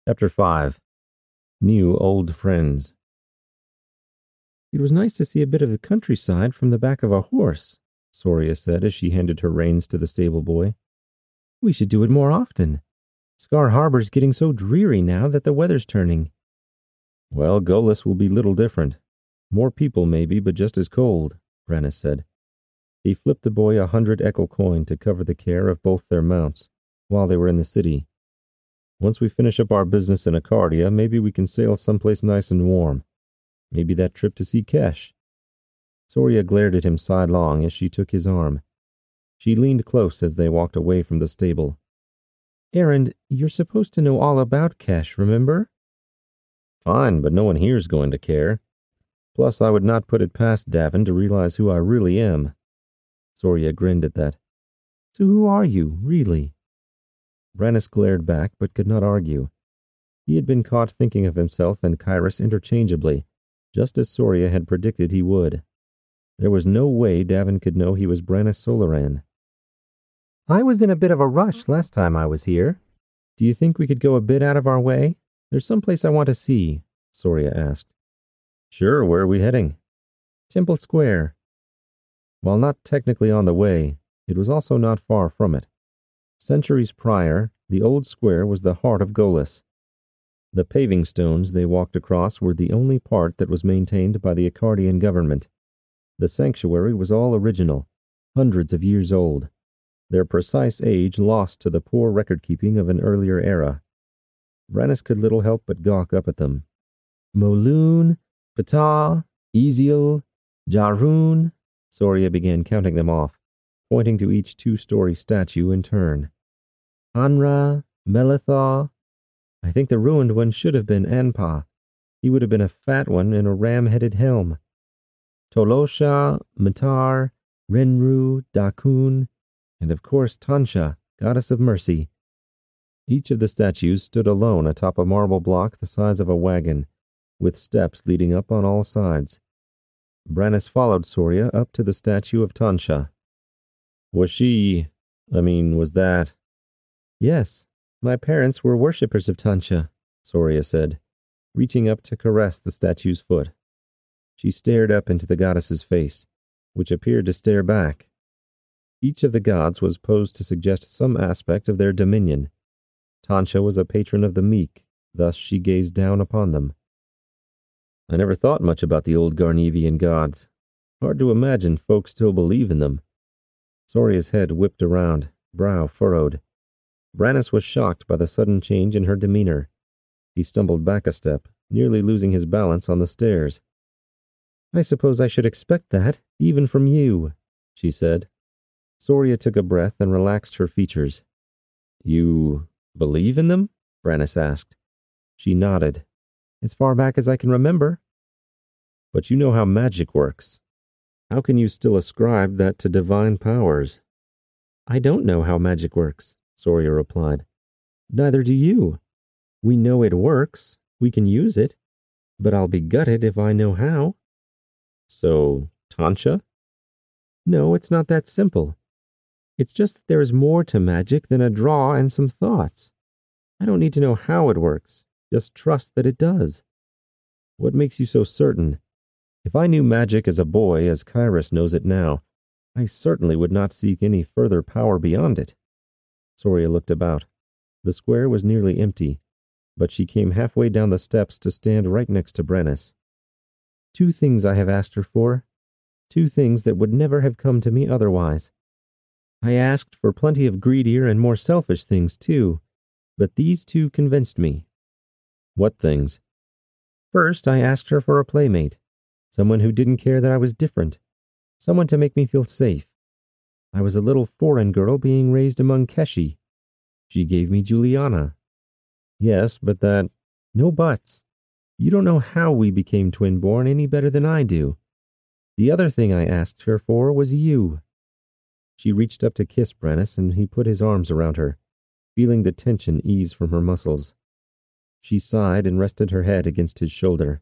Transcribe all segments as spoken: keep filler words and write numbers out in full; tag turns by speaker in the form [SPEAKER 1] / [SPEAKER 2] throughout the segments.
[SPEAKER 1] Chapter five. New Old Friends. "It was nice to see a bit of the countryside from the back of a horse," Soria said as she handed her reins to the stable boy. "We should do it more often. Scar Harbor's getting so dreary now that the weather's turning." "Well, Golis will be little different. More people maybe, but just as cold," Brennus said. He flipped the boy a hundred ekel coin to cover the care of both their mounts while they were in the city. "Once we finish up our business in Arcadia, maybe we can sail someplace nice and warm. Maybe that trip to see Kesh." Soria glared at him sidelong as she took his arm. She leaned close as they walked away from the stable. "Erend, you're supposed to know all about Kesh, remember?" "Fine, but no one here's going to care. Plus, I would not put it past Davin to realize who I really am." Soria grinned at that. "So who are you, really?" Brennus glared back, but could not argue. He had been caught thinking of himself and Kyrus interchangeably, just as Soria had predicted he would. There was no way Davin could know he was Brennus Solaran. "I was in a bit of a rush last time I was here. Do you think we could go a bit out of our way? There's someplace I want to see," Soria asked. "Sure, where are we heading?" "Temple Square." While not technically on the way, it was also not far from it. Centuries prior, the old square was the heart of Golis. The paving stones they walked across were the only part that was maintained by the Arcadian government. The sanctuary was all original, hundreds of years old, their precise age lost to the poor record-keeping of an earlier era. Brennus could little help but gawk up at them. "Moloon, Ptah, Eziel, Jarun," Soria began counting them off, pointing to each two-story statue in turn. "Anra, Melithaw. I think the ruined one should have been Anpa. He would have been a fat one in a ram-headed helm. Tolosha, Matar, Renru, Dakun, and of course Tansha, goddess of mercy." Each of the statues stood alone atop a marble block the size of a wagon, with steps leading up on all sides. Brennus followed Soria up to the statue of Tansha. "Was she... I mean, was that..." "Yes, my parents were worshippers of Tansha," Soria said, reaching up to caress the statue's foot. She stared up into the goddess's face, which appeared to stare back. Each of the gods was posed to suggest some aspect of their dominion. Tansha was a patron of the meek, thus she gazed down upon them. "I never thought much about the old Garnevian gods. Hard to imagine folk still believe in them." Soria's head whipped around, brow furrowed. Brennus was shocked by the sudden change in her demeanor. He stumbled back a step, nearly losing his balance on the stairs. "I suppose I should expect that, even from you," she said. Soria took a breath and relaxed her features. "You believe in them?" Brennus asked. She nodded. "As far back as I can remember." "But you know how magic works. How can you still ascribe that to divine powers?" "I don't know how magic works," Soria replied. "Neither do you. We know it works. We can use it. But I'll be gutted if I know how." "So, Tansha?" "No, it's not that simple. It's just that there is more to magic than a draw and some thoughts. I don't need to know how it works. Just trust that it does." "What makes you so certain? If I knew magic as a boy, as Kyrus knows it now, I certainly would not seek any further power beyond it." Soria looked about. The square was nearly empty, but she came halfway down the steps to stand right next to Brennus. "Two things I have asked her for. Two things that would never have come to me otherwise. I asked for plenty of greedier and more selfish things, too, but these two convinced me." "What things?" "First, I asked her for a playmate. Someone who didn't care that I was different. Someone to make me feel safe. I was a little foreign girl being raised among Keshi. She gave me Juliana." "Yes, but that..." "No buts. You don't know how we became twin-born any better than I do. The other thing I asked her for was you." She reached up to kiss Brennus, and he put his arms around her, feeling the tension ease from her muscles. She sighed and rested her head against his shoulder.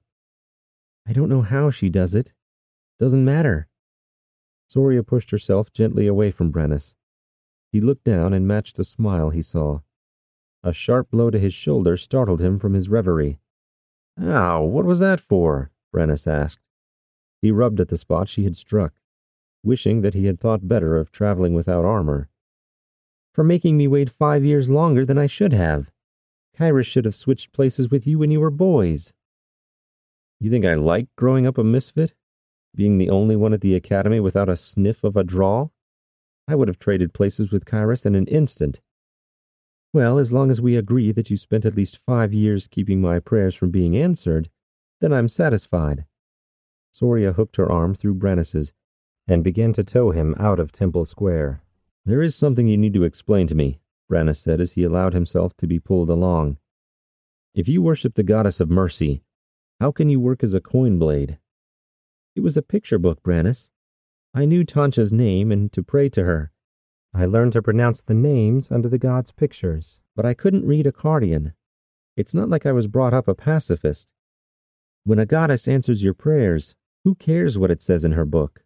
[SPEAKER 1] "I don't know how she does it. Doesn't matter." Soria pushed herself gently away from Brennus. He looked down and matched the smile he saw. A sharp blow to his shoulder startled him from his reverie. "Ow, what was that for?" Brennus asked. He rubbed at the spot she had struck, wishing that he had thought better of traveling without armor. "For making me wait five years longer than I should have. Kyrus should have switched places with you when you were boys." "You think I like growing up a misfit? Being the only one at the academy without a sniff of a draw? I would have traded places with Kyrus in an instant." "Well, as long as we agree that you spent at least five years keeping my prayers from being answered, then I'm satisfied." Soria hooked her arm through Brennus's and began to tow him out of Temple Square. "There is something you need to explain to me," Brennus said as he allowed himself to be pulled along. "If you worship the goddess of mercy, how can you work as a coin blade?" "It was a picture book, Brennus. I knew Tancha's name and to pray to her. I learned to pronounce the names under the god's pictures, but I couldn't read Akkadian. It's not like I was brought up a pacifist. When a goddess answers your prayers, who cares what it says in her book?"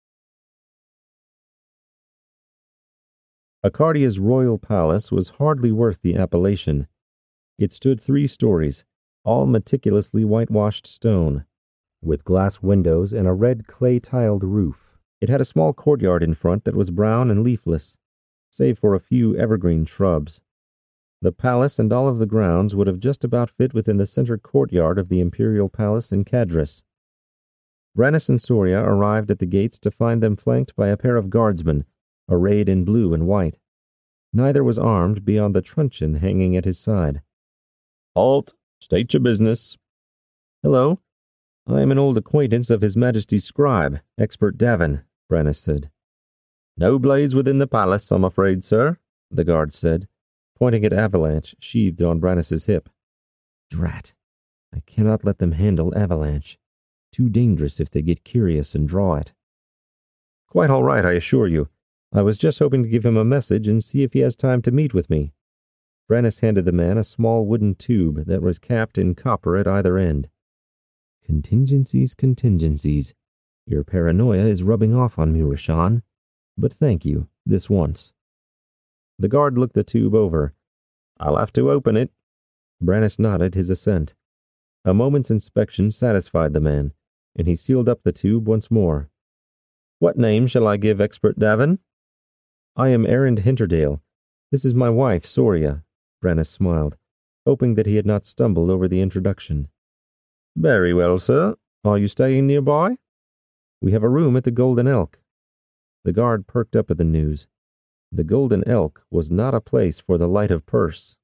[SPEAKER 1] Akkardia's royal palace was hardly worth the appellation. It stood three stories, all meticulously whitewashed stone, with glass windows and a red clay-tiled roof. It had a small courtyard in front that was brown and leafless, save for a few evergreen shrubs. The palace and all of the grounds would have just about fit within the center courtyard of the imperial palace in Cadris. Brennus and Soria arrived at the gates to find them flanked by a pair of guardsmen, arrayed in blue and white. Neither was armed beyond the truncheon hanging at his side. "Halt! State your business." "Hello. I am an old acquaintance of His Majesty's scribe, Expert Davin," Brennus said. "No blades within the palace, I'm afraid, sir," the guard said, pointing at Avalanche sheathed on Brennus's hip. "Drat. I cannot let them handle Avalanche. Too dangerous if they get curious and draw it." "Quite all right, I assure you. I was just hoping to give him a message and see if he has time to meet with me." Brennus handed the man a small wooden tube that was capped in copper at either end. "Contingencies, contingencies. Your paranoia is rubbing off on me, Rashan. But thank you, this once." The guard looked the tube over. "I'll have to open it." Brennus nodded his assent. A moment's inspection satisfied the man, and he sealed up the tube once more. "What name shall I give Expert Davin?" "I am Erend Hinterdale. This is my wife, Soria." Brennus smiled, hoping that he had not stumbled over the introduction. "Very well, sir. Are you staying nearby?" "We have a room at the Golden Elk." The guard perked up at the news. The Golden Elk was not a place for the light of purse.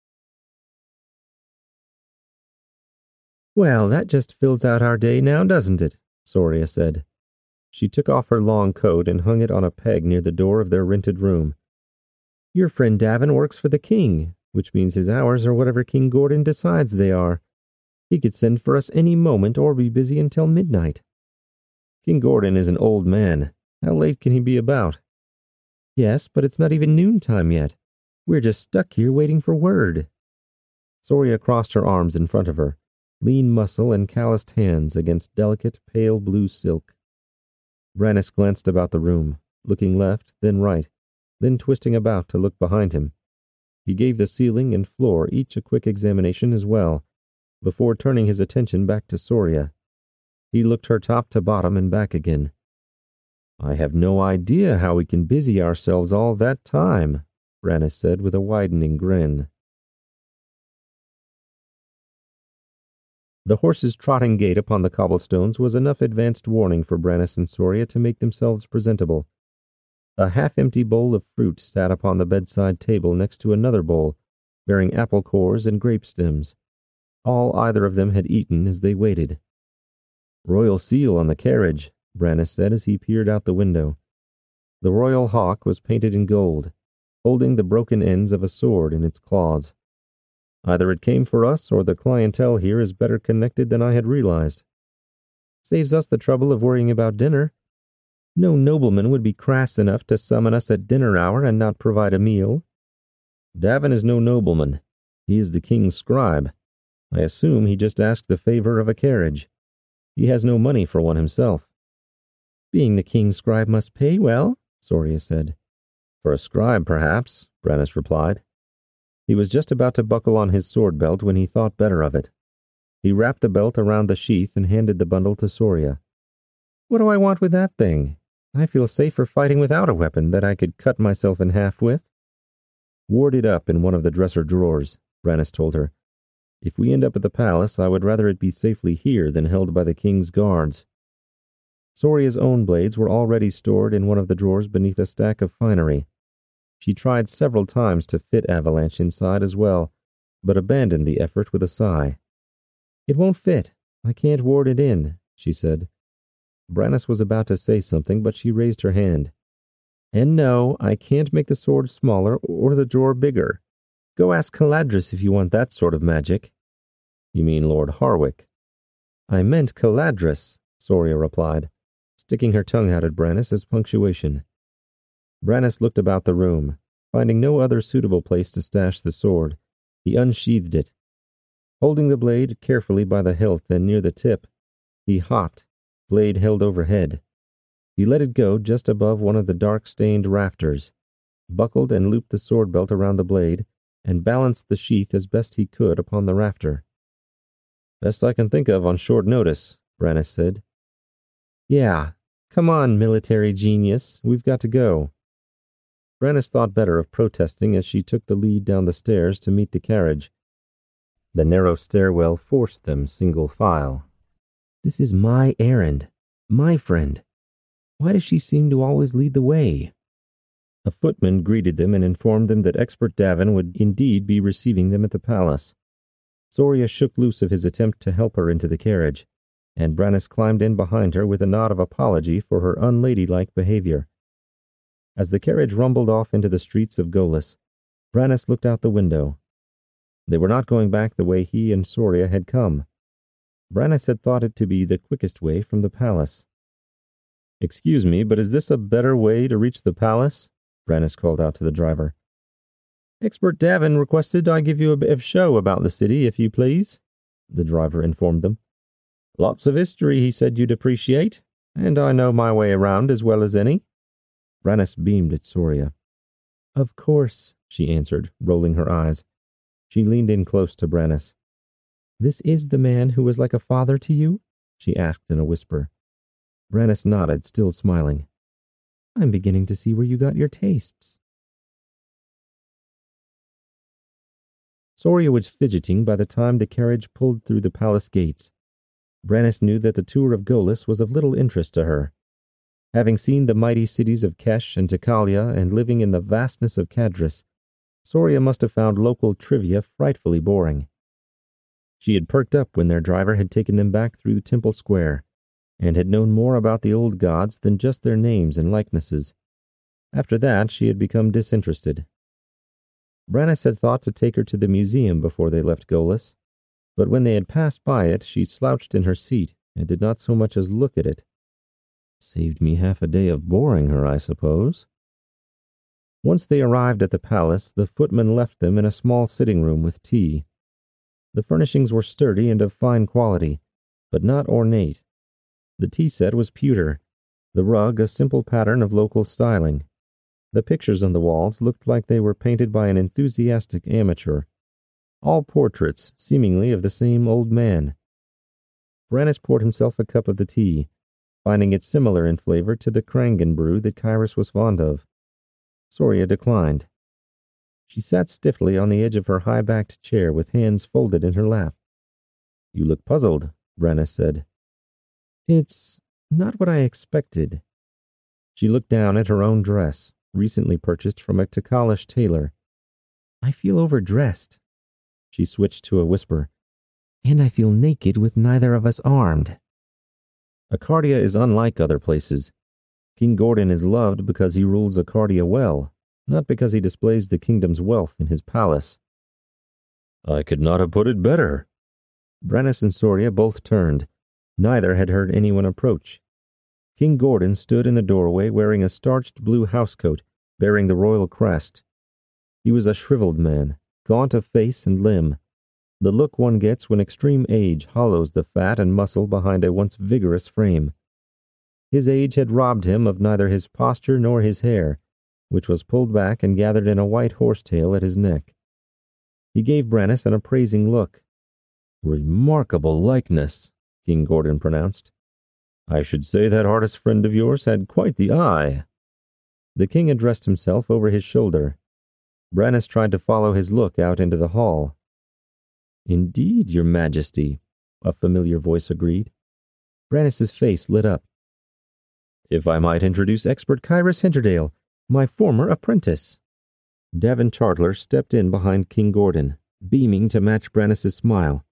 [SPEAKER 1] "Well, that just fills out our day now, doesn't it?" Soria said. She took off her long coat and hung it on a peg near the door of their rented room. "Your friend Davin works for the king, which means his hours are whatever King Gordon decides they are. He could send for us any moment or be busy until midnight." "King Gordon is an old man. How late can he be about?" "Yes, but it's not even noontime yet. We're just stuck here waiting for word." Soria crossed her arms in front of her, lean muscle and calloused hands against delicate, pale blue silk. Brennus glanced about the room, looking left, then right, then twisting about to look behind him. He gave the ceiling and floor each a quick examination as well, before turning his attention back to Soria. He looked her top to bottom and back again. "I have no idea how we can busy ourselves all that time," Brennus said with a widening grin. The horse's trotting gait upon the cobblestones was enough advanced warning for Brennus and Soria to make themselves presentable. A half-empty bowl of fruit sat upon the bedside table next to another bowl, bearing apple cores and grape stems. All either of them had eaten as they waited. "Royal seal on the carriage," Brennus said as he peered out the window. The royal hawk was painted in gold, holding the broken ends of a sword in its claws. Either it came for us, or the clientele here is better connected than I had realized. "Saves us the trouble of worrying about dinner. No nobleman would be crass enough to summon us at dinner hour and not provide a meal." "Davin is no nobleman. He is the king's scribe. I assume he just asked the favor of a carriage. He has no money for one himself." "Being the king's scribe must pay well," Soria said. "For a scribe, perhaps," Brennus replied. He was just about to buckle on his sword belt when he thought better of it. He wrapped the belt around the sheath and handed the bundle to Soria. "What do I want with that thing? I feel safer fighting without a weapon that I could cut myself in half with." "Ward it up in one of the dresser drawers," Brannus told her. "If we end up at the palace, I would rather it be safely here than held by the king's guards." Soria's own blades were already stored in one of the drawers beneath a stack of finery. She tried several times to fit Avalanche inside as well, but abandoned the effort with a sigh. "It won't fit. I can't ward it in," she said. Brannus was about to say something, but she raised her hand. "And no, I can't make the sword smaller or the drawer bigger. Go ask Caladris if you want that sort of magic." "You mean Lord Harwick?" "I meant Caladris," Soria replied, sticking her tongue out at Brannus as punctuation. Brannus looked about the room. Finding no other suitable place to stash the sword, he unsheathed it. Holding the blade carefully by the hilt and near the tip, he hopped, blade held overhead. He let it go just above one of the dark-stained rafters, buckled and looped the sword belt around the blade, and balanced the sheath as best he could upon the rafter. "Best I can think of on short notice," Brannus said. "Yeah, come on, military genius, we've got to go." Brannus thought better of protesting as she took the lead down the stairs to meet the carriage. The narrow stairwell forced them single file. "This is my errand, my friend. Why does she seem to always lead the way?" A footman greeted them and informed them that Expert Davin would indeed be receiving them at the palace. Soria shook loose of his attempt to help her into the carriage, and Brannus climbed in behind her with a nod of apology for her unladylike behavior. As the carriage rumbled off into the streets of Golis, Brannus looked out the window. They were not going back the way he and Soria had come. Brannus had thought it to be the quickest way from the palace. "Excuse me, but is this a better way to reach the palace?" Brannus called out to the driver. "Expert Davin requested I give you a bit of show about the city, if you please," the driver informed them. "Lots of history he said you'd appreciate, and I know my way around as well as any." Brannus beamed at Soria. "Of course," she answered, rolling her eyes. She leaned in close to Brannus. "This is the man who was like a father to you?" she asked in a whisper. Brannus nodded, still smiling. "I'm beginning to see where you got your tastes." Soria was fidgeting by the time the carriage pulled through the palace gates. Brannus knew that the tour of Golis was of little interest to her. Having seen the mighty cities of Kesh and Tekalia and living in the vastness of Cadris, Soria must have found local trivia frightfully boring. She had perked up when their driver had taken them back through the Temple Square, and had known more about the old gods than just their names and likenesses. After that, she had become disinterested. Brannus had thought to take her to the museum before they left Golis, but when they had passed by it, she slouched in her seat and did not so much as look at it. Saved me half a day of boring her, I suppose. Once they arrived at the palace, the footman left them in a small sitting room with tea. The furnishings were sturdy and of fine quality, but not ornate. The tea set was pewter, the rug a simple pattern of local styling. The pictures on the walls looked like they were painted by an enthusiastic amateur. All portraits, seemingly of the same old man. Brannus poured himself a cup of the tea, finding it similar in flavor to the Krangen brew that Kyrus was fond of. Soria declined. She sat stiffly on the edge of her high-backed chair with hands folded in her lap. "You look puzzled," Brannus said. "It's not what I expected." She looked down at her own dress, recently purchased from a Tekalish tailor. "I feel overdressed." She switched to a whisper. "And I feel naked with neither of us armed." Akardia is unlike other places. King Gordon is loved because he rules Akardia well, not because he displays the kingdom's wealth in his palace. "I could not have put it better." Brannus and Soria both turned. Neither had heard anyone approach. King Gordon stood in the doorway wearing a starched blue housecoat bearing the royal crest. He was a shriveled man, gaunt of face and limb, the look one gets when extreme age hollows the fat and muscle behind a once vigorous frame. His age had robbed him of neither his posture nor his hair, which was pulled back and gathered in a white horsetail at his neck. He gave Brannis an appraising look. "Remarkable likeness," King Gordon pronounced. "I should say that artist friend of yours had quite the eye." The king addressed himself over his shoulder. Brannis tried to follow his look out into the hall. "Indeed, your majesty," a familiar voice agreed. Brannis's face lit up. "If I might introduce expert Kyrus Hinterdale, my former apprentice." Davin Chartler stepped in behind King Gordon, beaming to match Brannis's smile.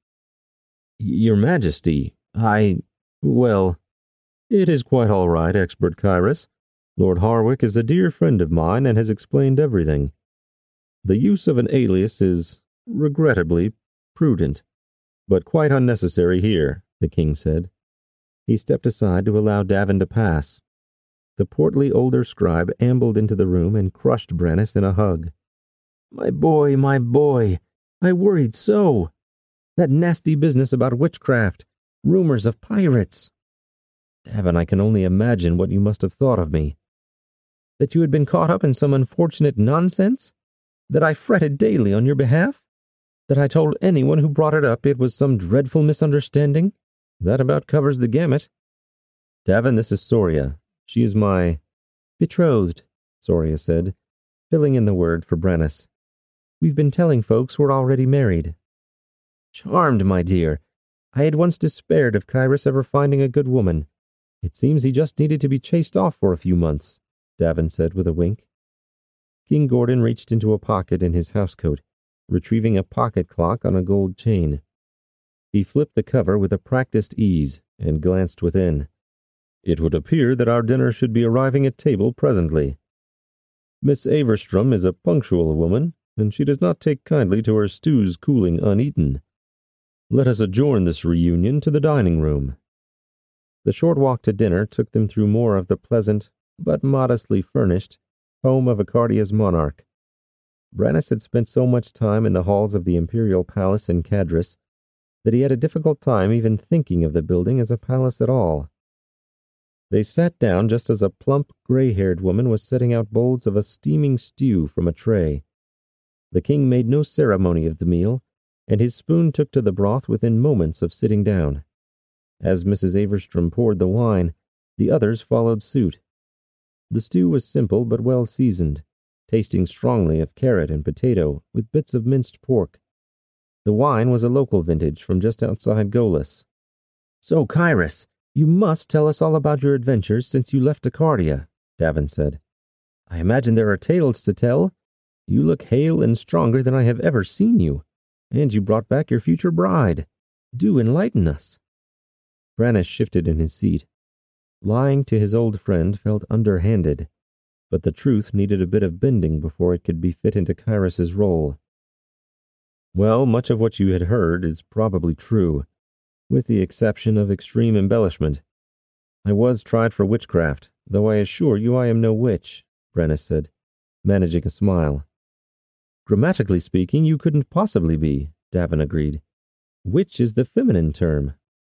[SPEAKER 1] "Your majesty, I... well, it is quite all right, expert Kyrus. Lord Harwick is a dear friend of mine and has explained everything. The use of an alias is, regrettably, prudent, but quite unnecessary here," the king said. He stepped aside to allow Davin to pass. The portly older scribe ambled into the room and crushed Brannis in a hug. "My boy, my boy, I worried so. That nasty business about witchcraft, rumors of pirates. Davin, I can only imagine what you must have thought of me. That you had been caught up in some unfortunate nonsense? That I fretted daily on your behalf? That I told anyone who brought it up it was some dreadful misunderstanding? That about covers the gamut. Davin, this is Soria. She is my betrothed," Soria said, filling in the word for Brannis. "We've been telling folks we're already married." "Charmed, my dear. I had once despaired of Kyrus ever finding a good woman. It seems he just needed to be chased off for a few months," Davin said with a wink. King Gordon reached into a pocket in his housecoat, retrieving a pocket clock on a gold chain. He flipped the cover with a practiced ease and glanced within. "It would appear that our dinner should be arriving at table presently. Miss Averstrom is a punctual woman, and she does not take kindly to her stews cooling uneaten. Let us adjourn this reunion to the dining room." The short walk to dinner took them through more of the pleasant, but modestly furnished, home of Accardia's monarch. Brannis had spent so much time in the halls of the imperial palace in Cadris that he had a difficult time even thinking of the building as a palace at all. They sat down just as a plump, gray-haired woman was setting out bowls of a steaming stew from a tray. The king made no ceremony of the meal, and his spoon took to the broth within moments of sitting down. As Missus Averstrom poured the wine, the others followed suit. The stew was simple but well seasoned, tasting strongly of carrot and potato with bits of minced pork. The wine was a local vintage from just outside Golis. "So, Kyrus, you must tell us all about your adventures since you left Accardia," Davin said. "I imagine there are tales to tell. You look hale and stronger than I have ever seen you, and you brought back your future bride. Do enlighten us." Brannis shifted in his seat. Lying to his old friend felt underhanded, but the truth needed a bit of bending before it could be fit into Kyrus's role. "Well, much of what you had heard is probably true, with the exception of extreme embellishment. I was tried for witchcraft, though I assure you I am no witch," Brannis said, managing a smile. "Grammatically speaking, you couldn't possibly be," Davin agreed. "Witch is the feminine term.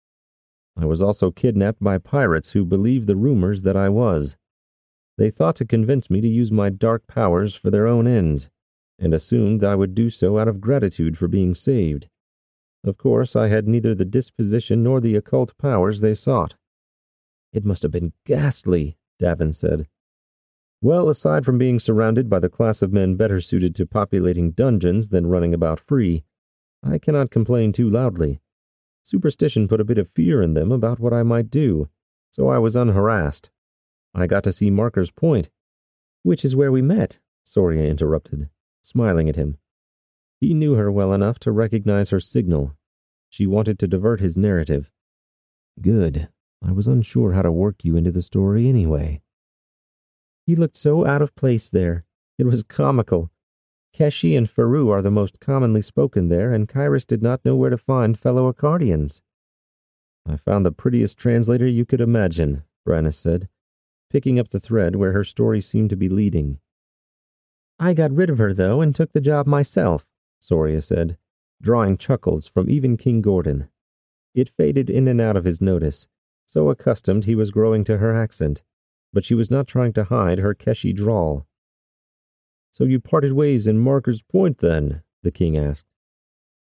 [SPEAKER 1] I was also kidnapped by pirates who believed the rumors that I was. They thought to convince me to use my dark powers for their own ends, and assumed I would do so out of gratitude for being saved. Of course, I had neither the disposition nor the occult powers they sought." "It must have been ghastly," Davin said. "Well, aside from being surrounded by the class of men better suited to populating dungeons than running about free, I cannot complain too loudly. Superstition put a bit of fear in them about what I might do, so I was unharassed. I got to see Marker's Point." "Which is where we met," Soria interrupted, smiling at him. He knew her well enough to recognize her signal. She wanted to divert his narrative. "Good. I was unsure how to work you into the story anyway." "He looked so out of place there. It was comical. Keshi and Faru are the most commonly spoken there, and Kyrus did not know where to find fellow Accardians." "I found the prettiest translator you could imagine," Brannis said, picking up the thread where her story seemed to be leading. "I got rid of her, though, and took the job myself," Soria said, drawing chuckles from even King Gordon. It faded in and out of his notice, so accustomed he was growing to her accent, but she was not trying to hide her Keshi drawl. "So you parted ways in Marker's Point, then?" the king asked.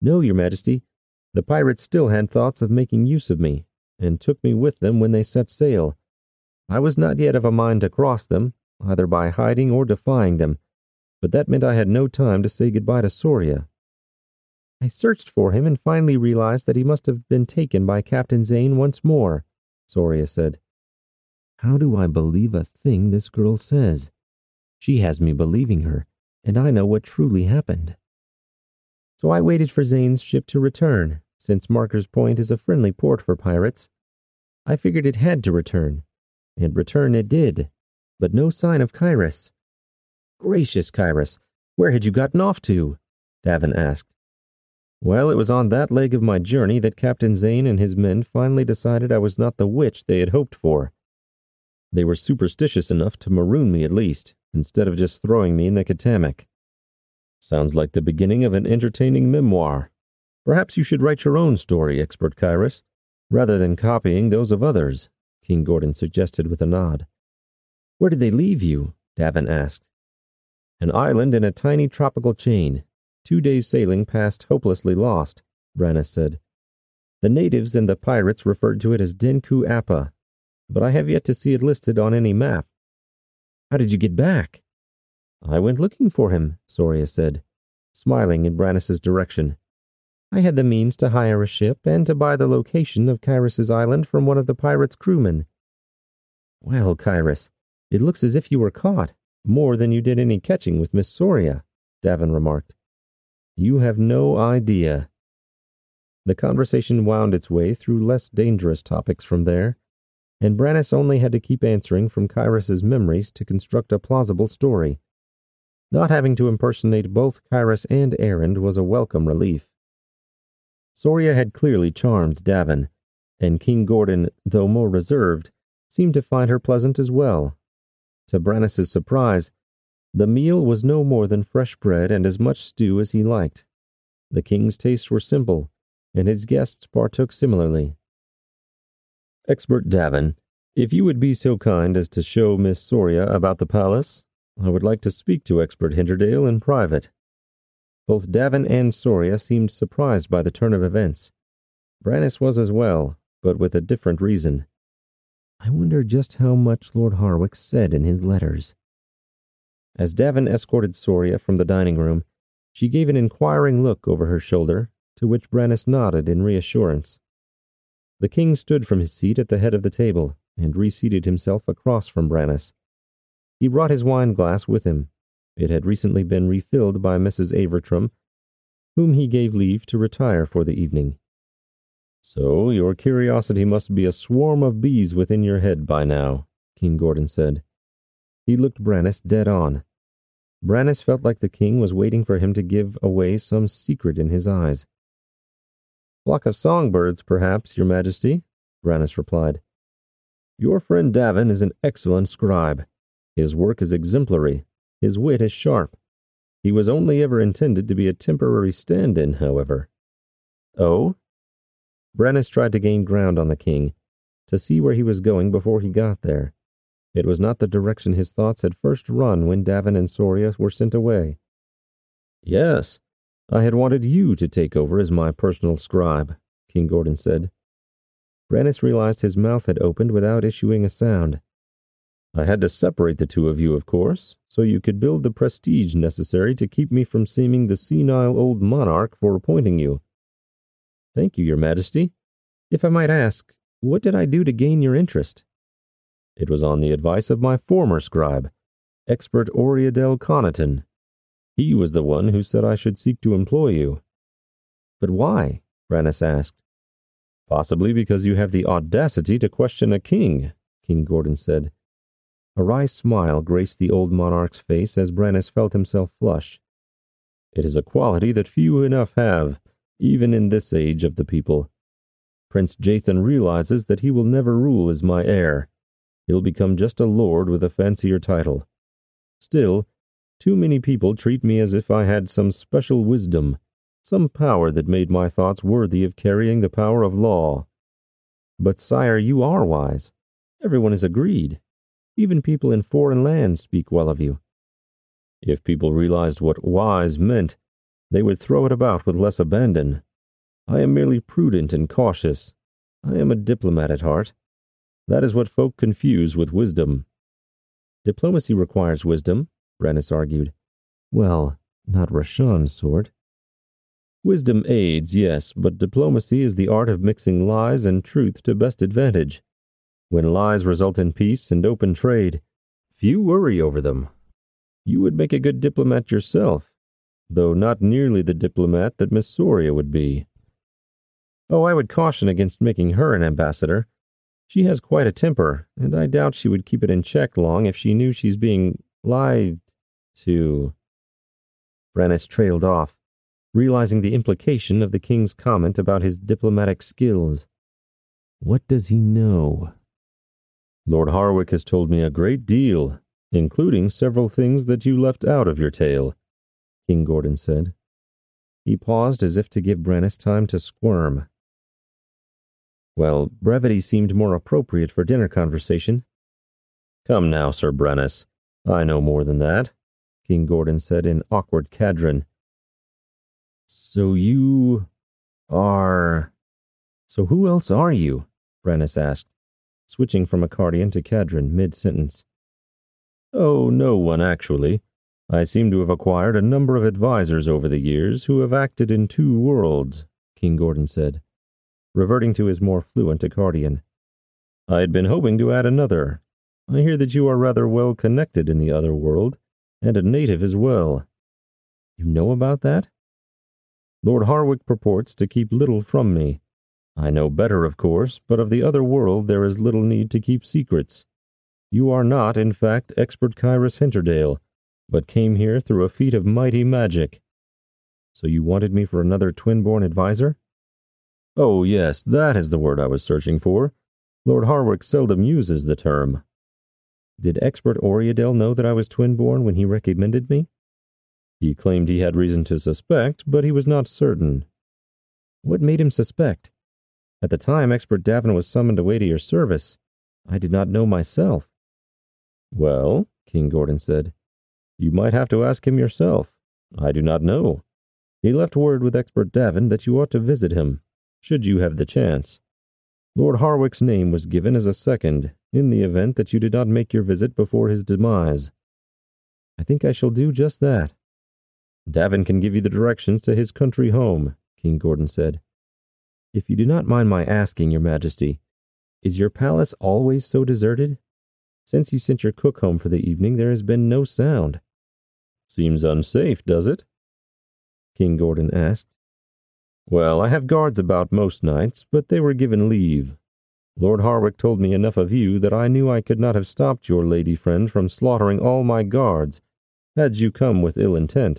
[SPEAKER 1] No, your majesty. The pirates still had thoughts of making use of me, and took me with them when they set sail. I was not yet of a mind to cross them, either by hiding or defying them, but that meant I had no time to say goodbye to Soria. I searched for him and finally realized that he must have been taken by Captain Zane once more, Soria said. How do I believe a thing this girl says? She has me believing her, and I know what truly happened. So I waited for Zane's ship to return, since Marker's Point is a friendly port for pirates. I figured it had to return, and return it did, but no sign of Kyrus. Gracious, Kyrus, where had you gotten off to? Davin asked. Well, it was on that leg of my journey that Captain Zane and his men finally decided I was not the witch they had hoped for. They were superstitious enough to maroon me at least, instead of just throwing me in the Katamik. Sounds like the beginning of an entertaining memoir. Perhaps you should write your own story, Expert Kyrus, rather than copying those of others, King Gordon suggested with a nod. Where did they leave you? Davin asked. An island in a tiny tropical chain, two days sailing past Hopelessly Lost, Brannis said. The natives and the pirates referred to it as Denku Appa, but I have yet to see it listed on any map. How did you get back? I went looking for him, Soria said, smiling in Brannis's direction. I had the means to hire a ship and to buy the location of Kyrus's island from one of the pirates' crewmen. Well, Kyrus, it looks as if you were caught, more than you did any catching with Miss Soria, Davin remarked. You have no idea. The conversation wound its way through less dangerous topics from there, and Brannis only had to keep answering from Kyrus's memories to construct a plausible story. Not having to impersonate both Kyrus and Erend was a welcome relief. Soria had clearly charmed Davin, and King Gordon, though more reserved, seemed to find her pleasant as well. To Brannis's surprise, the meal was no more than fresh bread and as much stew as he liked. The king's tastes were simple, and his guests partook similarly. Expert Davin, if you would be so kind as to show Miss Soria about the palace, I would like to speak to Expert Hinterdale in private. Both Davin and Soria seemed surprised by the turn of events. Brannis was as well, but with a different reason. I wonder just how much Lord Harwick said in his letters. As Davin escorted Soria from the dining room, she gave an inquiring look over her shoulder, to which Brannis nodded in reassurance. The king stood from his seat at the head of the table, and reseated himself across from Brannis. He brought his wine glass with him. It had recently been refilled by Missus Avertrum, whom he gave leave to retire for the evening. So your curiosity must be a swarm of bees within your head by now, King Gordon said. He looked Brannis dead on. Brannis felt like the king was waiting for him to give away some secret in his eyes. Flock of songbirds, perhaps, your majesty, Brannis replied. Your friend Davin is an excellent scribe. His work is exemplary. His wit is sharp. He was only ever intended to be a temporary stand-in, however. Oh? Brannis tried to gain ground on the king, to see where he was going before he got there. It was not the direction his thoughts had first run when Davin and Soria were sent away. Yes, I had wanted you to take over as my personal scribe, King Gordon said. Brannis realized his mouth had opened without issuing a sound. I had to separate the two of you, of course, so you could build the prestige necessary to keep me from seeming the senile old monarch for appointing you. Thank you, your majesty. If I might ask, what did I do to gain your interest? It was on the advice of my former scribe, Expert Oriadel Connaughton. He was the one who said I should seek to employ you. But why? Brannis asked. Possibly because you have the audacity to question a king, King Gordon said. A wry smile graced the old monarch's face as Brannis felt himself flush. It is a quality that few enough have, even in this age of the people. Prince Jathan realizes that he will never rule as my heir. He'll become just a lord with a fancier title. Still, too many people treat me as if I had some special wisdom, some power that made my thoughts worthy of carrying the power of law. But, sire, you are wise. Everyone is agreed. Even people in foreign lands speak well of you. If people realized what wise meant, they would throw it about with less abandon. I am merely prudent and cautious. I am a diplomat at heart. That is what folk confuse with wisdom." "Diplomacy requires wisdom," Brannis argued. "Well, not Rashan's sort." "Wisdom aids, yes, but diplomacy is the art of mixing lies and truth to best advantage. When lies result in peace and open trade, few worry over them. You would make a good diplomat yourself, though not nearly the diplomat that Miss Soria would be." "Oh, I would caution against making her an ambassador. She has quite a temper, and I doubt she would keep it in check long if she knew she's being lied to." Brannis trailed off, realizing the implication of the king's comment about his diplomatic skills. What does he know? "Lord Harwick has told me a great deal, including several things that you left out of your tale," King Gordon said. He paused as if to give Brannis time to squirm. Well, brevity seemed more appropriate for dinner conversation. "Come now, Sir Brannis. I know more than that," King Gordon said in awkward cadron. "So you are... So who else are you?" Brannis asked, switching from Accardian to cadron mid-sentence. "Oh, no one, actually. I seem to have acquired a number of advisors over the years who have acted in two worlds," King Gordon said, reverting to his more fluent Accardian. "I had been hoping to add another. I hear that you are rather well connected in the other world, and a native as well." "You know about that?" "Lord Harwick purports to keep little from me. I know better, of course, but of the other world there is little need to keep secrets. You are not, in fact, expert Kyrus Hinterdale, but came here through a feat of mighty magic." "So you wanted me for another twin-born advisor?" "Oh, yes, that is the word I was searching for. Lord Harwick seldom uses the term." "Did expert Oriadel know that I was twin-born when he recommended me?" "He claimed he had reason to suspect, but he was not certain." "What made him suspect? At the time expert Davin was summoned away to your service. I did not know myself." "Well," King Gordon said, "you might have to ask him yourself. I do not know. He left word with expert Davin that you ought to visit him, should you have the chance. Lord Harwick's name was given as a second, in the event that you did not make your visit before his demise." "I think I shall do just that." "Davin can give you the directions to his country home," King Gordon said. "If you do not mind my asking, Your Majesty, is your palace always so deserted? Since you sent your cook home for the evening, there has been no sound." "Seems unsafe, does it?" King Gordon asked. "Well, I have guards about most nights, but they were given leave. Lord Harwick told me enough of you that I knew I could not have stopped your lady friend from slaughtering all my guards, had you come with ill intent.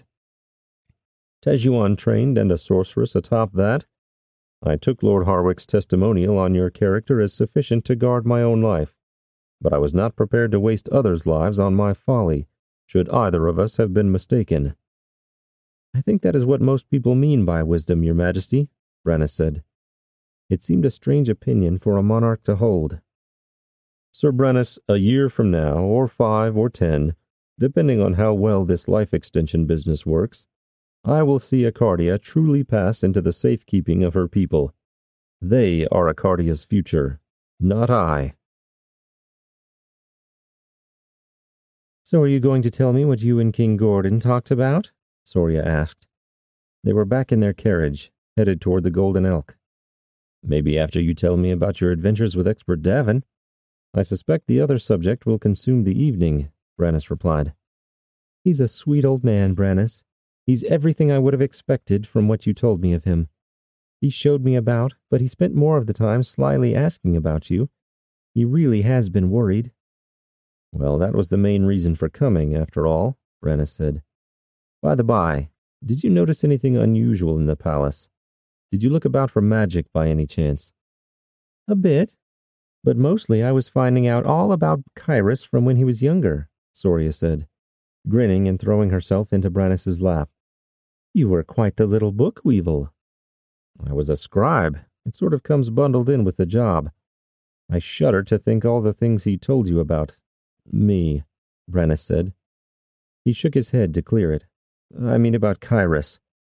[SPEAKER 1] Tejuan trained and a sorceress atop that. I took Lord Harwick's testimonial on your character as sufficient to guard my own life, but I was not prepared to waste others' lives on my folly, should either of us have been mistaken." "I think that is what most people mean by wisdom, Your Majesty," Brannis said. It seemed a strange opinion for a monarch to hold. "Sir Brannis, a year from now, or five or ten, depending on how well this life extension business works, I will see Accardia truly pass into the safekeeping of her people. They are Accardia's future, not I." "So are you going to tell me what you and King Gordon talked about?" Soria asked. They were back in their carriage, headed toward the Golden Elk. "Maybe after you tell me about your adventures with expert Davin. I suspect the other subject will consume the evening," Brannis replied. "He's a sweet old man, Brannis. He's everything I would have expected from what you told me of him. He showed me about, but he spent more of the time slyly asking about you. He really has been worried." "Well, that was the main reason for coming, after all," Brannis said. "By the by, did you notice anything unusual in the palace? Did you look about for magic by any chance?" "A bit, but mostly I was finding out all about Kyrus from when he was younger," Soria said, grinning and throwing herself into Brannis's lap. "You were quite the little book weevil." "I was a scribe. It sort of comes bundled in with the job. I shudder to think all the things he told you about me," Brannis said. He shook his head to clear it. "I mean about Kyrus.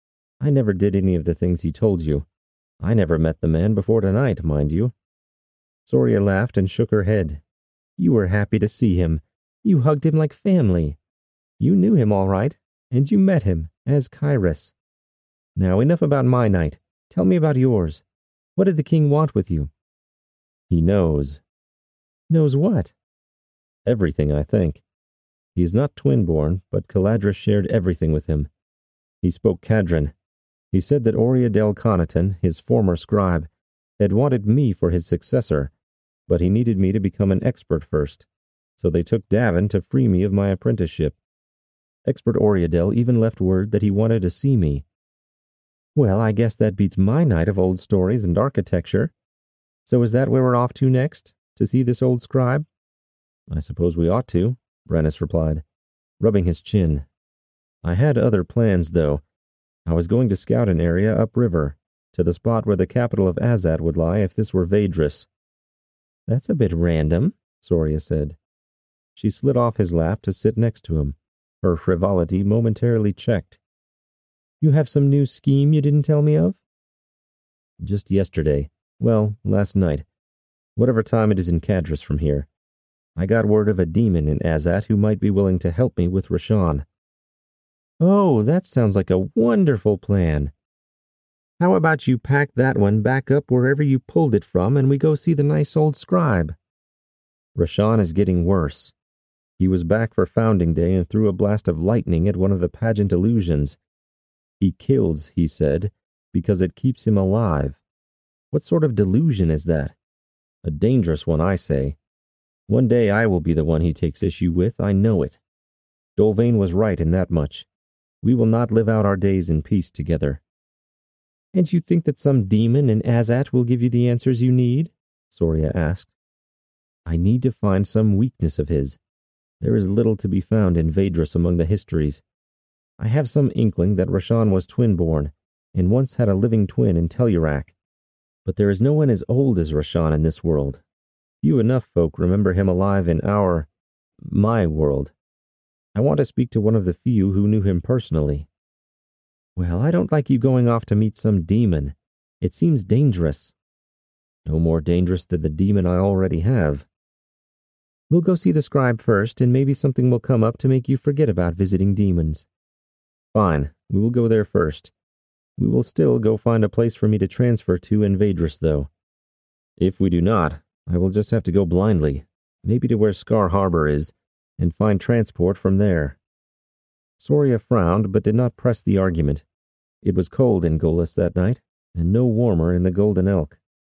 [SPEAKER 1] I never did any of the things he told you. I never met the man before tonight, mind you." Soria laughed and shook her head. "You were happy to see him. You hugged him like family. You knew him all right, and you met him, as Kyrus. Now enough about my night. Tell me about yours. What did the king want with you?" "He knows." "Knows what?" "Everything, I think. He is not twin-born, but Caladrus shared everything with him. He spoke Cadran. He said that Oria del Conaton, his former scribe, had wanted me for his successor, but he needed me to become an expert first, so they took Davin to free me of my apprenticeship. Expert Oriadel even left word that he wanted to see me." "Well, I guess that beats my night of old stories and architecture. So is that where we're off to next, to see this old scribe?" "I suppose we ought to," Brennus replied, rubbing his chin. "I had other plans, though. I was going to scout an area upriver, to the spot where the capital of Azat would lie if this were Vaedrus." "That's a bit random," Soria said. She slid off his lap to sit next to him, her frivolity momentarily checked. "You have some new scheme you didn't tell me of?" "Just yesterday. Well, last night. Whatever time it is in Cadrus from here. I got word of a demon in Azat who might be willing to help me with Rashan." "Oh, that sounds like a wonderful plan. How about you pack that one back up wherever you pulled it from and we go see the nice old scribe?" "Rashan is getting worse. He was back for Founding Day and threw a blast of lightning at one of the pageant illusions. He kills, he said, because it keeps him alive. What sort of delusion is that? A dangerous one, I say. One day I will be the one he takes issue with, I know it. Dolvain was right in that much. We will not live out our days in peace together." "And you think that some demon in Azat will give you the answers you need?" Soria asked. "I need to find some weakness of his. There is little to be found in Vaedrus among the histories. I have some inkling that Rashan was twin-born, and once had a living twin in Tellurac. But there is no one as old as Rashan in this world. Few enough folk remember him alive in our... my world. I want to speak to one of the few who knew him personally." "Well, I don't like you going off to meet some demon. It seems dangerous." "No more dangerous than the demon I already have." "We'll go see the scribe first, and maybe something will come up to make you forget about visiting demons." "Fine, we will go there first. We will still go find a place for me to transfer to in Vaedrus, though. If we do not, I will just have to go blindly, maybe to where Scar Harbor is, and find transport from there." Soria frowned, but did not press the argument. It was cold in Golis that night, and no warmer in the Golden Elk.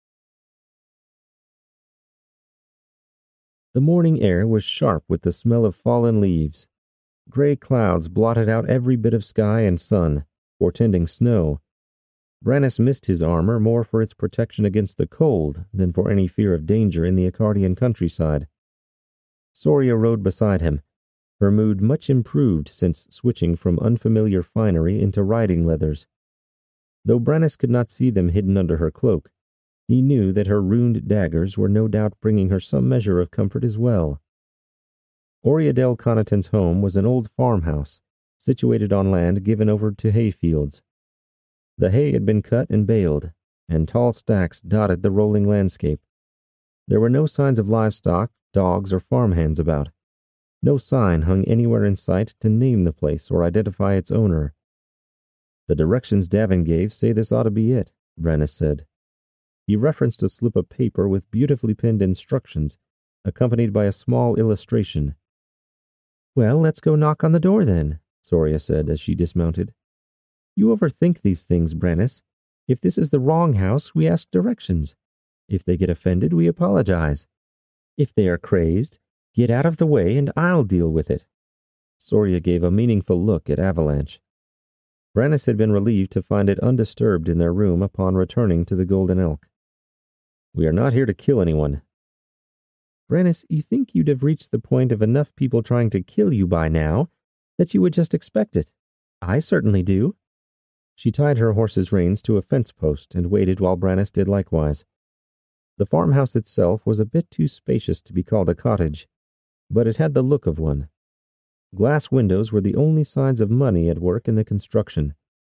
[SPEAKER 1] The morning air was sharp with the smell of fallen leaves. Gray clouds blotted out every bit of sky and sun, portending snow. Brennus missed his armor more for its protection against the cold than for any fear of danger in the Accardian countryside. Soria rode beside him, her mood much improved since switching from unfamiliar finery into riding leathers. Though Brennus could not see them hidden under her cloak, he knew that her runed daggers were no doubt bringing her some measure of comfort as well. Oriadel Conaton's home was an old farmhouse, situated on land given over to hayfields. The hay had been cut and baled, and tall stacks dotted the rolling landscape. There were no signs of livestock, dogs, or farmhands about. No sign hung anywhere in sight to name the place or identify its owner. "The directions Davin gave say this ought to be it," Brennus said. He referenced a slip of paper with beautifully penned instructions, accompanied by a small illustration. "Well, let's go knock on the door then," Soria said as she dismounted. "You overthink these things, Brennus. If this is the wrong house, we ask directions. If they get offended, we apologize. If they are crazed, get out of the way and I'll deal with it." Soria gave a meaningful look at Avalanche. Brennus had been relieved to find it undisturbed in their room upon returning to the Golden Elk. "We are not here to kill anyone." "Brennus, you think you'd have reached the point of enough people trying to kill you by now, that you would just expect it. I certainly do." She tied her horse's reins to a fence post and waited while Brennus did likewise. The farmhouse itself was a bit too spacious to be called a cottage, but it had the look of one. Glass windows were the only signs of money at work in the construction.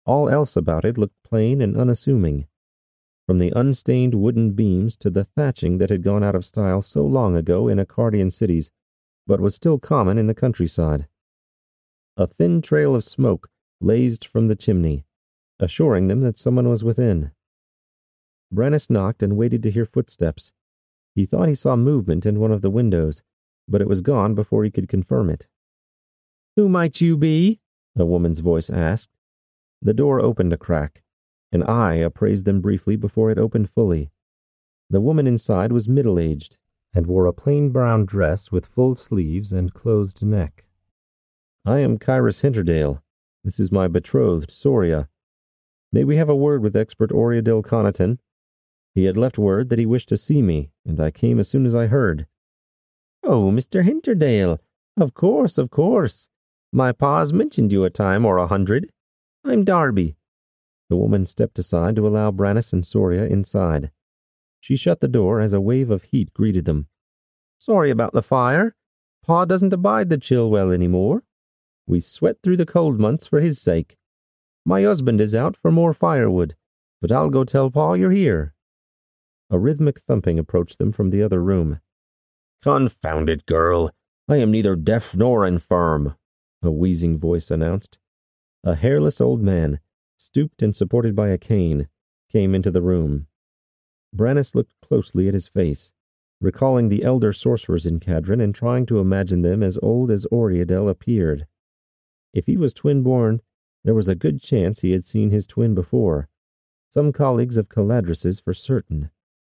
[SPEAKER 1] All else about it looked plain and unassuming, from the unstained wooden beams to the thatching that had gone out of style so long ago in Accardian cities, but was still common in the countryside. A thin trail of smoke blazed from the chimney, assuring them that someone was within. Brennus knocked and waited to hear footsteps. He thought he saw movement in one of the windows, but it was gone before he could confirm it. "Who might you be?" a woman's voice asked. The door opened a crack. An eye appraised them briefly before it opened fully. The woman inside was middle-aged and wore a plain brown dress with full sleeves and closed neck. "I am Cyrus Hinterdale. This is my betrothed, Soria. May we have a word with expert Oriadel Connaughton? He had left word that he wished to see me, and I came as soon as I heard." "Oh, Mister Hinterdale. Of course, of course. My pa's mentioned you a time or a hundred. I'm Darby." The woman stepped aside to allow Brannus and Soria inside. She shut the door as a wave of heat greeted them. "Sorry about the fire. Pa doesn't abide the chill well any more. We sweat through the cold months for his sake. My husband is out for more firewood, but I'll go tell Pa you're here." A rhythmic thumping approached them from the other room. "Confound it, girl! I am neither deaf nor infirm," a wheezing voice announced. A hairless old man, stooped and supported by a cane, came into the room. Brannus looked closely at his face, recalling the elder sorcerers in Cadron and trying to imagine them as old as Oriadel appeared. If he was twin-born, there was a good chance he had seen his twin before, some colleagues of Caladris's for certain.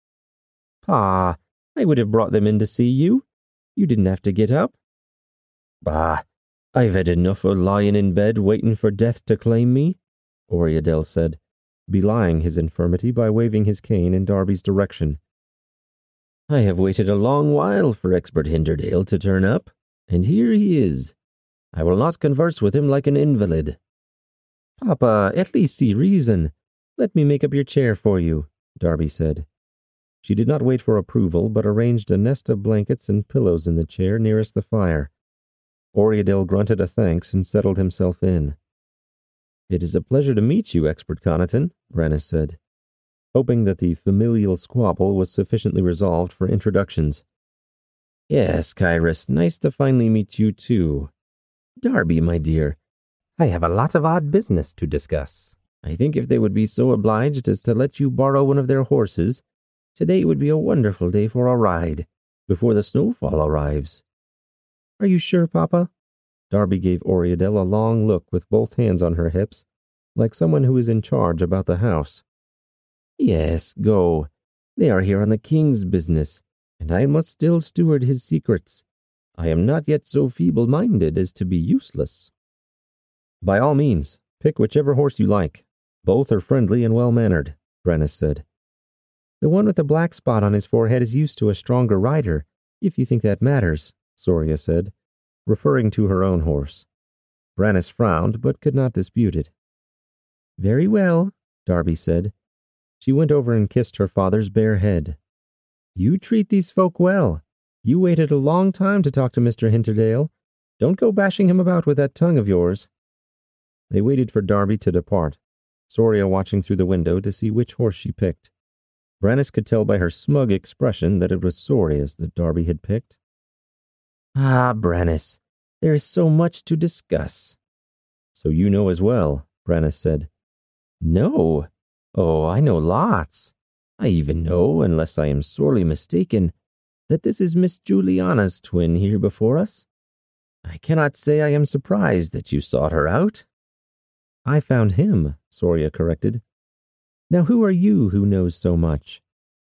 [SPEAKER 1] "Pa, I would have brought them in to see you. You didn't have to get up." "Bah, I've had enough of lying in bed waiting for death to claim me," Oriadel said, belying his infirmity by waving his cane in Darby's direction. "I have waited a long while for expert Hinterdale to turn up, and here he is. I will not converse with him like an invalid." "Papa, at least see reason. Let me make up your chair for you," Darby said. She did not wait for approval, but arranged a nest of blankets and pillows in the chair nearest the fire. Oriadel grunted a thanks and settled himself in. "It is a pleasure to meet you, Expert Connaughton," Brannus said, hoping that the familial squabble was sufficiently resolved for introductions. "Yes, Cyrus, nice to finally meet you too. Darby, my dear, I have a lot of odd business to discuss. I think if they would be so obliged as to let you borrow one of their horses, today would be a wonderful day for a ride, before the snowfall arrives." "Are you sure, Papa?" Darby gave Oriadel a long look with both hands on her hips, like someone who is in charge about the house. "Yes, go. They are here on the king's business, and I must still steward his secrets. I am not yet so feeble-minded as to be useless." "By all means, pick whichever horse you like. Both are friendly and well-mannered," Brannus said. "The one with the black spot on his forehead is used to a stronger rider, if you think that matters," Soria said, referring to her own horse. Brannus frowned, but could not dispute it. "Very well," Darby said. She went over and kissed her father's bare head. "You treat these folk well. You waited a long time to talk to Mister Hinterdale. Don't go bashing him about with that tongue of yours." They waited for Darby to depart, Soria watching through the window to see which horse she picked. Brannus could tell by her smug expression that it was Soria's that Darby had picked. "Ah, Brannus, there is so much to discuss." "So you know as well," Brannus said. "No. Oh, I know lots. I even know, unless I am sorely mistaken, that this is Miss Juliana's twin here before us. I cannot say I am surprised that you sought her out." "I found him," Soria corrected. "Now who are you who knows so much?"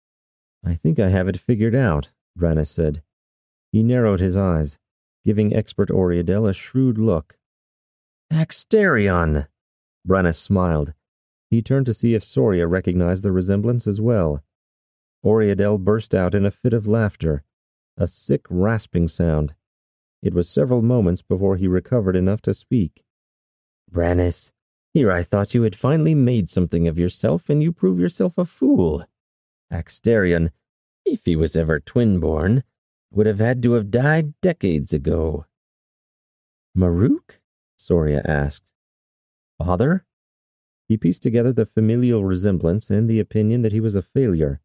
[SPEAKER 1] "I think I have it figured out," Brannus said. He narrowed his eyes, giving expert Oriadel a shrewd look. "Axterion!" Brannus smiled. He turned to see if Soria recognized the resemblance as well. Oriadel burst out in a fit of laughter, a sick rasping sound. It was several moments before he recovered enough to speak. "Brannus, here I thought you had finally made something of yourself, and you prove yourself a fool. Axterion, if he was ever twin-born, would have had to have died decades ago." "Maruk?" Soria asked. "Father?" He pieced together the familial resemblance and the opinion that he was a failure.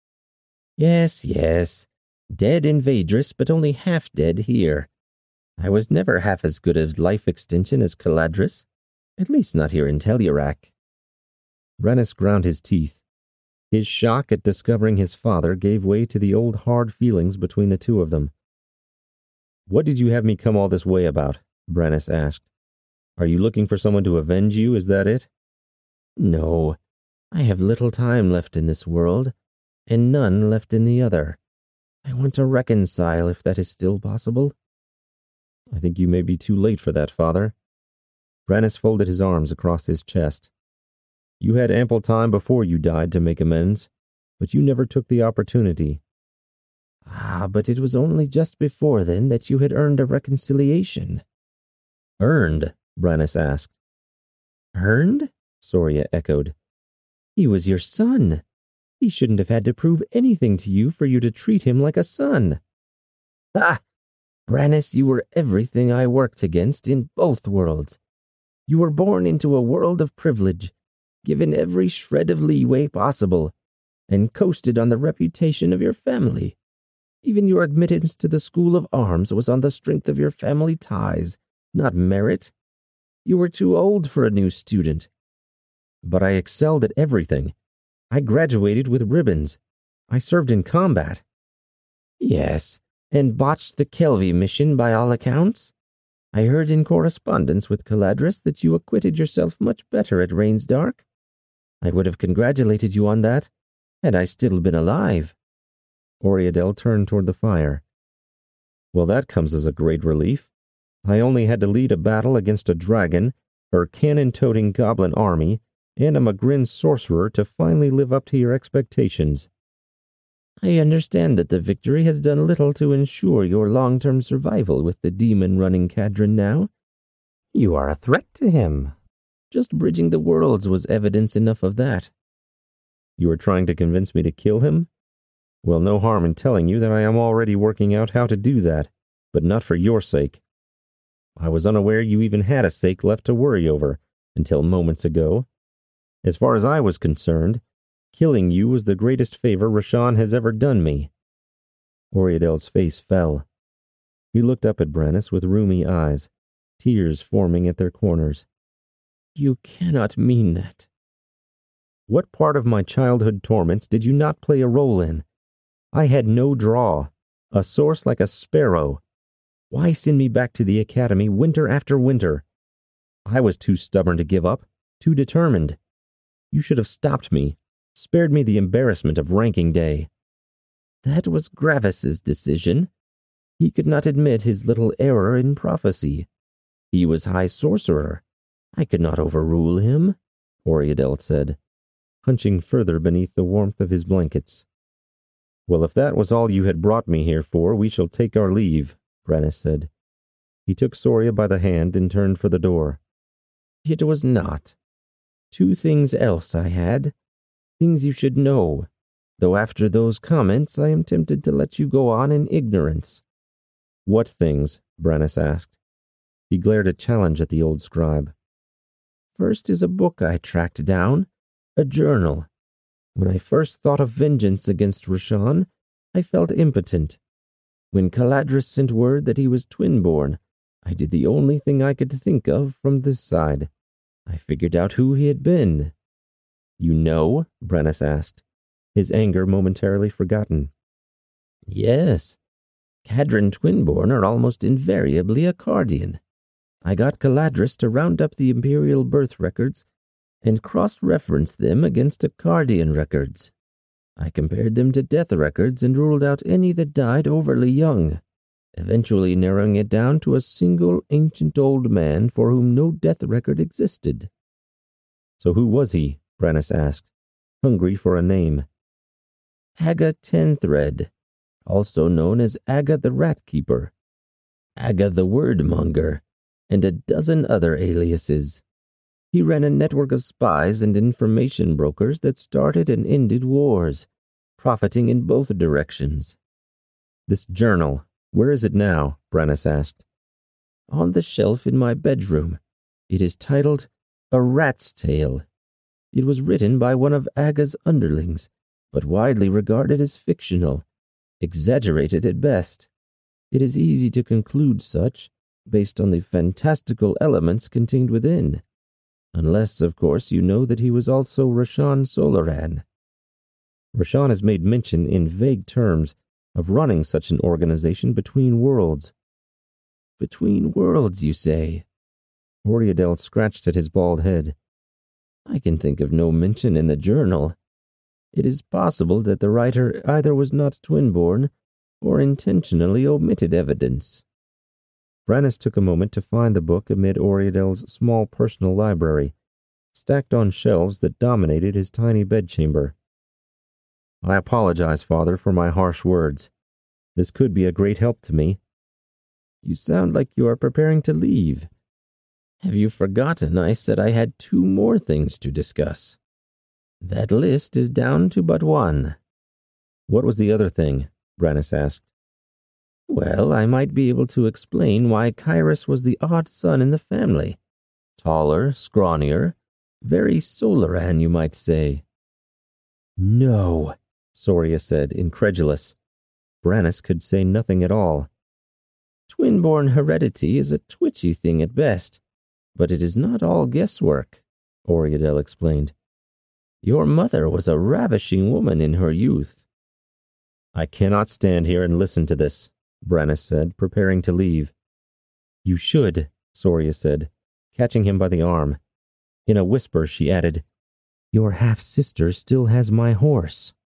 [SPEAKER 2] Yes, yes. Dead in Vadris, but only half dead here. I was never half as good at life extension as Caladris, at least not here in Tellurac.
[SPEAKER 1] Brennus ground his teeth. His shock at discovering his father gave way to the old hard feelings between the two of them. "What did you have me come all this way about?" Brennus asked. "Are you looking for someone to avenge you, is that it?"
[SPEAKER 2] No, I have little time left in this world, and none left in the other. I want to reconcile, if that is still possible.
[SPEAKER 1] "I think you may be too late for that, Father." Brennus folded his arms across his chest. "You had ample time before you died to make amends, but you never took the opportunity."
[SPEAKER 2] Ah, but it was only just before then that you had earned a reconciliation.
[SPEAKER 1] "Earned?" Brennus asked.
[SPEAKER 2] Earned? Soria echoed. He was your son. He shouldn't have had to prove anything to you for you to treat him like a son. Ah! Brennus, you were everything I worked against in both worlds. You were born into a world of privilege, given every shred of leeway possible, and coasted on the reputation of your family. Even your admittance to the School of Arms was on the strength of your family ties, not merit. You were too old for a new student.
[SPEAKER 1] But I excelled at everything. I graduated with ribbons. I served in combat.
[SPEAKER 2] Yes, and botched the Kelvy mission by all accounts. I heard in correspondence with Caladris that you acquitted yourself much better at Rainsdark. I would have congratulated you on that, had I still been alive.
[SPEAKER 1] Oriadel turned toward the fire. Well, that comes as a great relief. I only had to lead a battle against a dragon, her cannon-toting goblin army, and a Magrin sorcerer to finally live up to your expectations.
[SPEAKER 2] I understand that the victory has done little to ensure your long-term survival with the demon running Kharadron now. You are a threat to him. Just bridging the worlds was evidence enough of that.
[SPEAKER 1] You are trying to convince me to kill him? Well, no harm in telling you that I am already working out how to do that, but not for your sake. I was unaware you even had a sake left to worry over, until moments ago. As far as I was concerned, killing you was the greatest favor Roshan has ever done me. Oriadel's face fell. He looked up at Brennus with rheumy eyes, tears forming at their corners.
[SPEAKER 2] You cannot mean that.
[SPEAKER 1] What part of my childhood torments did you not play a role in? I had no draw, a source like a sparrow. Why send me back to the academy winter after winter? I was too stubborn to give up, too determined. You should have stopped me, spared me the embarrassment of ranking day.
[SPEAKER 2] That was Gravis's decision. He could not admit his little error in prophecy. He was High Sorcerer. I could not overrule him, Oriadel said,
[SPEAKER 1] hunching further beneath the warmth of his blankets. Well, if that was all you had brought me here for, we shall take our leave, Brennus said. He took Soria by the hand and turned for the door.
[SPEAKER 2] It was not. Two things else I had, things you should know, though after those comments I am tempted to let you go on in ignorance.
[SPEAKER 1] What things? Brennus asked. He glared a challenge at the old scribe.
[SPEAKER 2] First is a book I tracked down, a journal. When I first thought of vengeance against Roshan, I felt impotent. When Caladris sent word that he was twin-born, I did the only thing I could think of from this side. I figured out who he had been.
[SPEAKER 1] You know? Brennus asked, his anger momentarily forgotten.
[SPEAKER 2] Yes. Kharadron twin-born are almost invariably a Cardian. I got Caladris to round up the Imperial birth records and cross-reference them against Cardian records. I compared them to death records and ruled out any that died overly young, eventually narrowing it down to a single ancient old man for whom no death record existed.
[SPEAKER 1] So who was he? Brennus asked, hungry for a name.
[SPEAKER 2] Aga Tenthred, also known as Aga the Rat Keeper, Aga the Wordmonger, and a dozen other aliases. He ran a network of spies and information brokers that started and ended wars, profiting in both directions.
[SPEAKER 1] This journal, where is it now? Brennus asked.
[SPEAKER 2] On the shelf in my bedroom. It is titled A Rat's Tale, It was written by one of Aga's underlings, but widely regarded as fictional, exaggerated at best. It is easy to conclude such, based on the fantastical elements contained within. Unless, of course, you know that he was also Rashan Solaran.
[SPEAKER 1] Rashan has made mention in vague terms of running such an organization between worlds.
[SPEAKER 2] Between worlds, you say?
[SPEAKER 1] Oriadel scratched at his bald head.
[SPEAKER 2] I can think of no mention in the journal. It is possible that the writer either was not twin-born or intentionally omitted evidence.
[SPEAKER 1] Brannis took a moment to find the book amid Oriadel's small personal library, stacked on shelves that dominated his tiny bedchamber. I apologize, Father, for my harsh words. This could be a great help to me.
[SPEAKER 2] You sound like you are preparing to leave. Have you forgotten I said I had two more things to discuss? That list is down to but one.
[SPEAKER 1] What was the other thing? Brannis asked.
[SPEAKER 2] Well, I might be able to explain why Kyrus was the odd son in the family. Taller, scrawnier, very Solaran, you might say.
[SPEAKER 1] No, Soria said, incredulous. Brannis could say nothing at all.
[SPEAKER 2] Twin-born heredity is a twitchy thing at best, but it is not all guesswork, Oriadel explained. Your mother was a ravishing woman in her youth.
[SPEAKER 1] I cannot stand here and listen to this, Brannis said, preparing to leave. You should, Soria said, catching him by the arm. In a whisper, she added, Your half-sister still has my horse.